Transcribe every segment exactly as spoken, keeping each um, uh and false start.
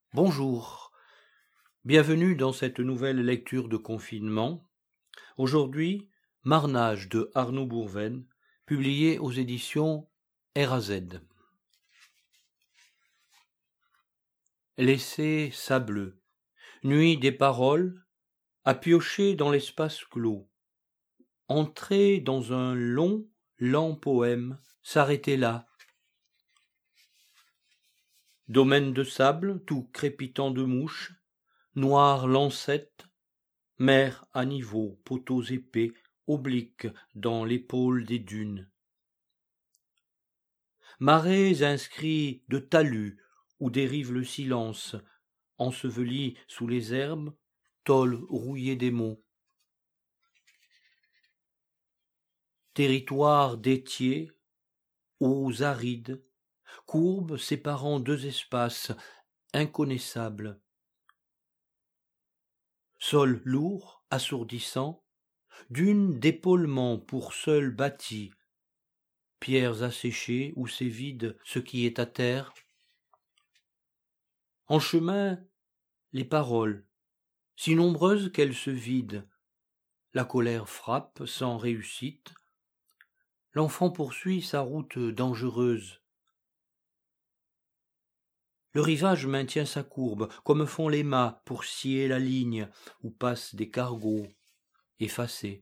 Bonjour, bienvenue dans cette nouvelle lecture de confinement. Aujourd'hui, Marnage de Arnaud Bourven, publié aux éditions R A Z. Laissez sableux, nuit des paroles, à piocher dans l'espace clos. Entrer dans un long, lent poème, s'arrêter là. Domaine de sable, tout crépitant de mouches, noire lancette, mer à niveau, poteaux épais, obliques dans l'épaule des dunes. Marais inscrits de talus où dérive le silence, enseveli sous les herbes, tôle rouillée des mots. Territoire d'étiers, eaux arides, courbes séparant deux espaces inconnaissables. Sol lourd, assourdissant, dunes d'épaulement pour seul bâti, pierres asséchées où s'évide ce qui est à terre. En chemin, les paroles, si nombreuses qu'elles se vident, la colère frappe sans réussite, l'enfant poursuit sa route dangereuse. Le rivage maintient sa courbe, comme font les mâts pour scier la ligne où passent des cargos effacés.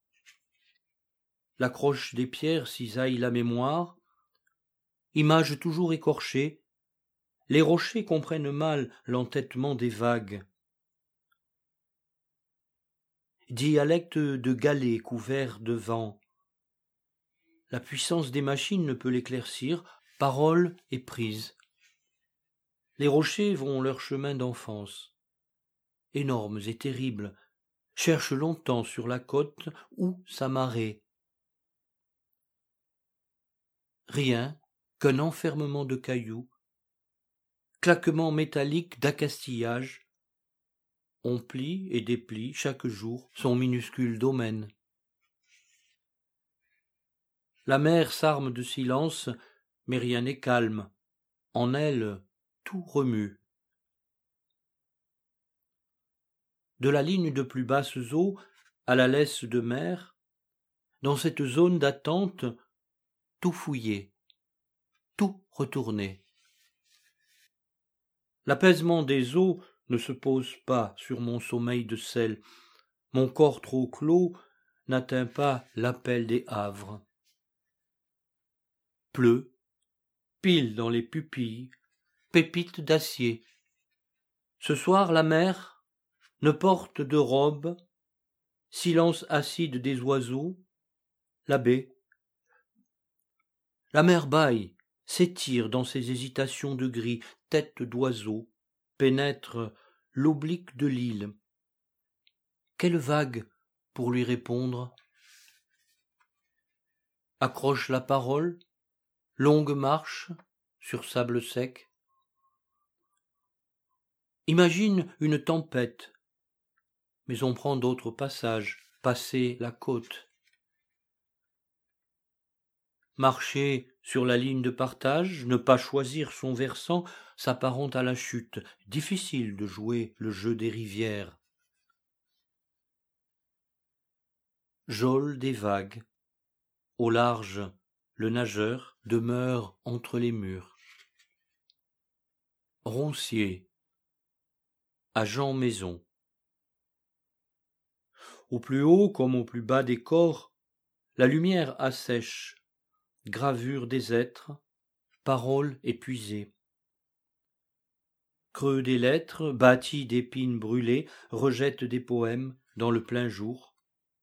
L'accroche des pierres cisaille la mémoire, image toujours écorchée, les rochers comprennent mal l'entêtement des vagues. Dialecte de galets couverts de vent. La puissance des machines ne peut l'éclaircir, parole est prise. Les rochers vont leur chemin d'enfance. Énormes et terribles, cherchent longtemps sur la côte où s'amarrer. Rien qu'un enfermement de cailloux, claquement métallique d'accastillage. On plie et déplie chaque jour son minuscule domaine. La mer s'arme de silence, mais rien n'est calme. En elle, tout remue. De la ligne de plus basses eaux à la laisse de mer, dans cette zone d'attente, tout fouillé, tout retourné. L'apaisement des eaux ne se pose pas sur mon sommeil de sel. Mon corps trop clos n'atteint pas l'appel des havres. Pleut, pile dans les pupilles, pépites d'acier. Ce soir la mer ne porte de robe, silence acide des oiseaux, la baie. La mer bâille, s'étire dans ses hésitations de gris, tête d'oiseau, pénètre l'oblique de l'île. Quelle vague pour lui répondre? Accroche la parole, longue marche sur sable sec. Imagine une tempête, mais on prend d'autres passages, passer la côte. Marcher sur la ligne de partage, ne pas choisir son versant, s'apparente à la chute, difficile de jouer le jeu des rivières. Geôle des vagues, au large, le nageur demeure entre les murs. Roncier, à Jean Maison. Au plus haut comme au plus bas des corps, la lumière assèche, gravure des êtres, paroles épuisées. Creux des lettres, bâtis d'épines brûlées, rejettent des poèmes dans le plein jour.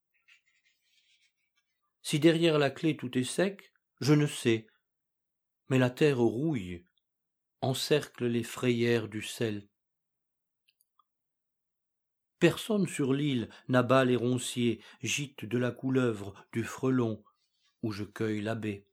Si derrière la clé tout est sec, je ne sais, mais la terre rouille, encercle les frayères du sel. Personne sur l'île n'abat les ronciers, gîte de la couleuvre, du frelon, où je cueille la baie.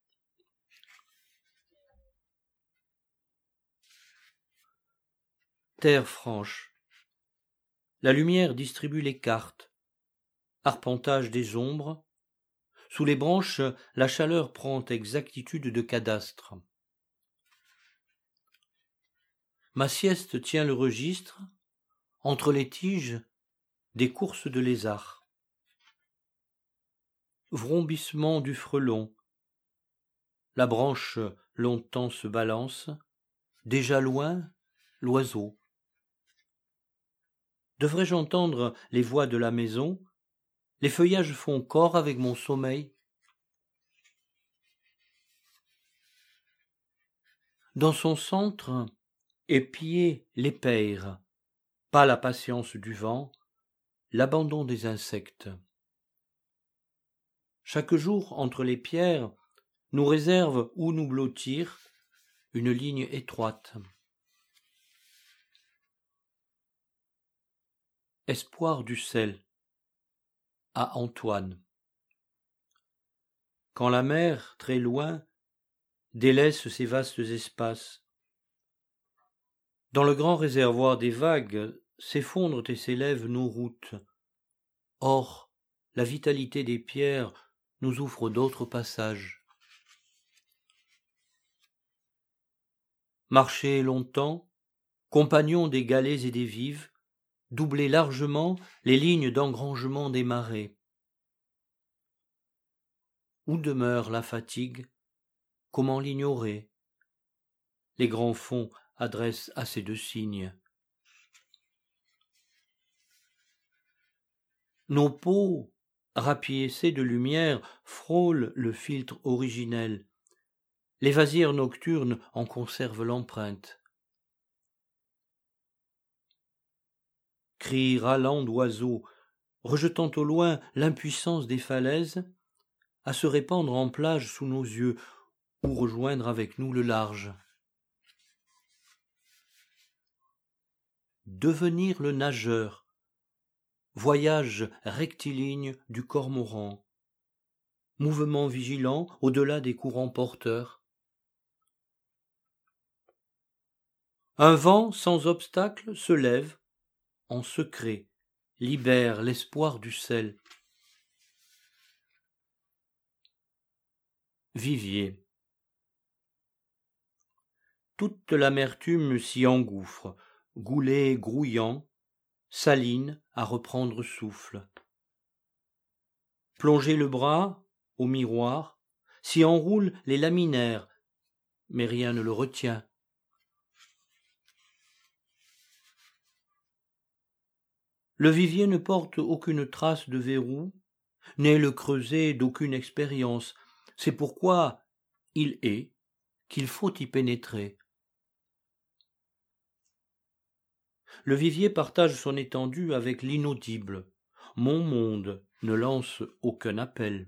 Terre franche. La lumière distribue les cartes. Arpentage des ombres. Sous les branches, la chaleur prend exactitude de cadastre. ma sieste tient le registre, entre les tiges, des courses de lézards. Vrombissement du frelon, la branche longtemps se balance, déjà loin, l'oiseau. Devrais-je entendre les voix de la maison? Les feuillages font corps avec mon sommeil. Dans son centre, épier l'épère, pas la patience du vent, l'abandon des insectes. Chaque jour, entre les pierres, nous réserve où nous blottir une ligne étroite. Espoir du sel à Antoine. Quand la mer, très loin, délaisse ses vastes espaces, dans le grand réservoir des vagues s'effondrent et s'élèvent nos routes. Or, la vitalité des pierres nous ouvre d'autres passages. Marcher longtemps, compagnons des galets et des vives, doubler largement les lignes d'engrangement des marées. Où demeure la fatigue? Comment l'ignorer? Les grands fonds adressent assez de signes. Nos peaux, rapiécées de lumière, frôlent le filtre originel. Les vasières nocturnes en conservent l'empreinte. Cris râlants d'oiseaux, rejetant au loin l'impuissance des falaises, à se répandre en plage sous nos yeux, ou rejoindre avec nous le large. Devenir le nageur, voyage rectiligne du cormoran, mouvement vigilant au-delà des courants porteurs. Un vent sans obstacle se lève, en secret, libère l'espoir du sel. Vivier. Toute l'amertume s'y engouffre, goulet grouillant, saline à reprendre souffle. Plonger le bras au miroir, s'y enroulent les laminaires, mais rien ne le retient. Le vivier ne porte aucune trace de verrou, n'est le creuset d'aucune expérience. C'est pourquoi il est qu'il faut y pénétrer. Le vivier partage son étendue avec l'inaudible. Mon monde ne lance aucun appel.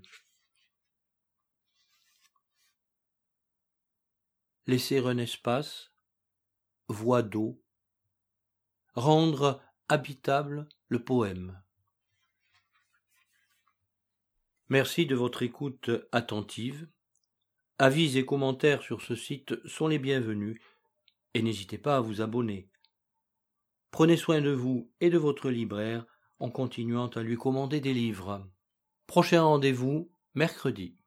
Laisser un espace, voie d'eau, rendre habitable le poème. Merci de votre écoute attentive. Avis et commentaires sur ce site sont les bienvenus et n'hésitez pas à vous abonner. Prenez soin de vous et de votre libraire en continuant à lui commander des livres. Prochain rendez-vous, mercredi.